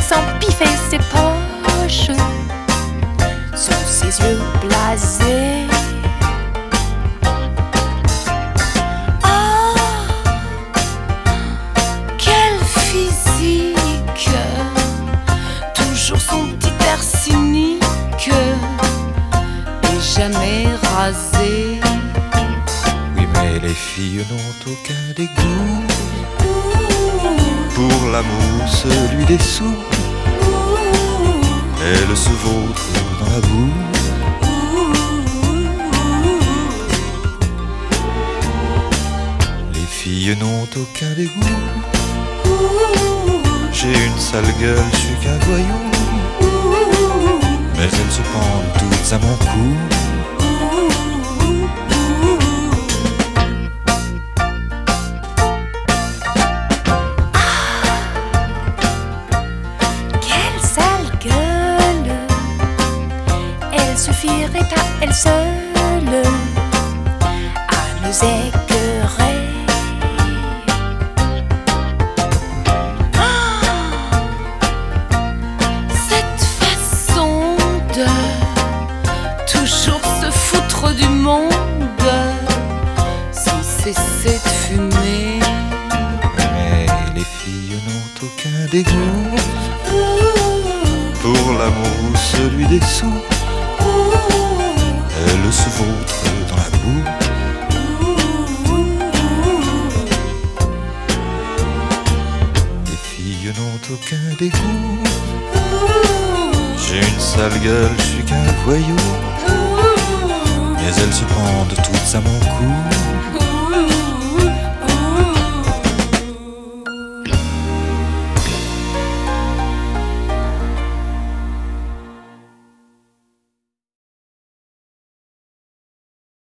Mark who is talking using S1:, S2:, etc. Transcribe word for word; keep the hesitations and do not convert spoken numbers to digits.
S1: s'empiffer ses poches, sous ses yeux blasés. Ah, quel physique, toujours son petit air cynique, et jamais rasé.
S2: Oui, mais les filles n'ont aucun dégoût pour l'amour, celui des sous. Elles se vautrent dans la boue. Les filles n'ont aucun dégoût. J'ai une sale gueule, je suis qu'un voyou, mais elles se pendent toutes à mon cou.
S1: Suffirait à elle seule à nous écœurer. Ah, cette façon de toujours se foutre du monde sans cesser de fumer.
S2: Mais les filles n'ont aucun dégoût pour l'amour, celui des sous. Elles se vautrent dans la boue. Les filles n'ont aucun dégoût. J'ai une sale gueule, je suis qu'un voyou, mais elles se pendent toutes à mon cou.